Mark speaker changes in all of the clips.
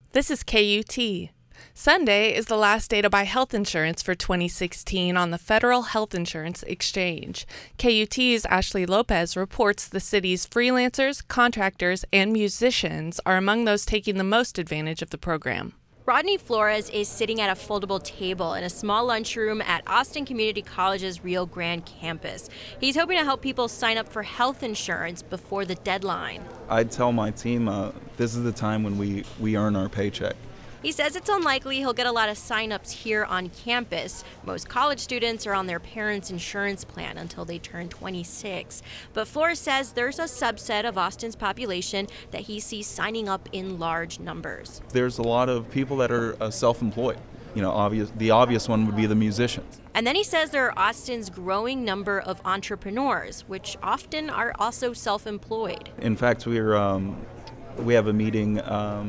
Speaker 1: This is KUT. Sunday is the last day to buy health insurance for 2016 on the Federal Health Insurance Exchange. KUT's Ashley Lopez reports the city's freelancers, contractors, and musicians are among those taking the most advantage of the program.
Speaker 2: Rodney Flores is sitting at a foldable table in a small lunchroom at Austin Community College's Rio Grande campus. He's hoping to help people sign up for health insurance before the deadline.
Speaker 3: I'd tell my team this is the time when we earn our paycheck.
Speaker 2: He says it's unlikely he'll get a lot of sign-ups here on campus. Most college students are on their parents' insurance plan until they turn 26. But Flores says there's a subset of Austin's population that he sees signing up in large numbers.
Speaker 3: There's a lot of people that are self-employed. The obvious one would be the musicians.
Speaker 2: And then he says there are Austin's growing number of entrepreneurs, which often are also self-employed.
Speaker 3: In fact, we have a meeting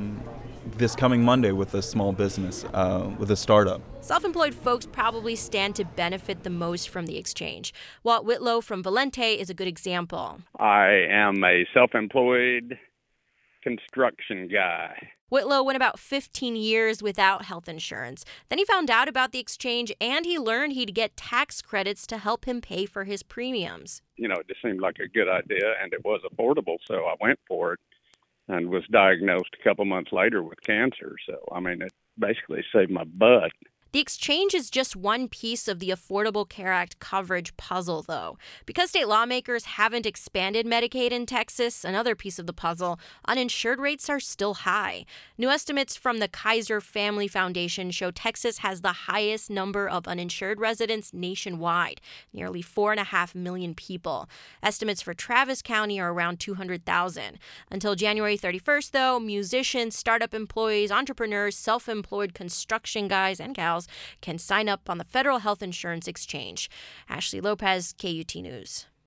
Speaker 3: this coming Monday with a small business, with a startup.
Speaker 2: Self-employed folks probably stand to benefit the most from the exchange. Walt Whitlow from Valente is a good example.
Speaker 4: I am a self-employed construction guy.
Speaker 2: Whitlow went about 15 years without health insurance. Then he found out about the exchange and he learned he'd get tax credits to help him pay for his premiums.
Speaker 4: It just seemed like a good idea and it was affordable, so I went for it. And was diagnosed a couple months later with cancer. So, it basically saved my butt.
Speaker 2: The exchange is just one piece of the Affordable Care Act coverage puzzle, though. Because state lawmakers haven't expanded Medicaid in Texas, another piece of the puzzle, uninsured rates are still high. New estimates from the Kaiser Family Foundation show Texas has the highest number of uninsured residents nationwide, nearly 4.5 million people. Estimates for Travis County are around 200,000. Until January 31st, though, musicians, startup employees, entrepreneurs, self-employed construction guys and gals can sign up on the Federal Health Insurance Exchange. Ashley Lopez, KUT News.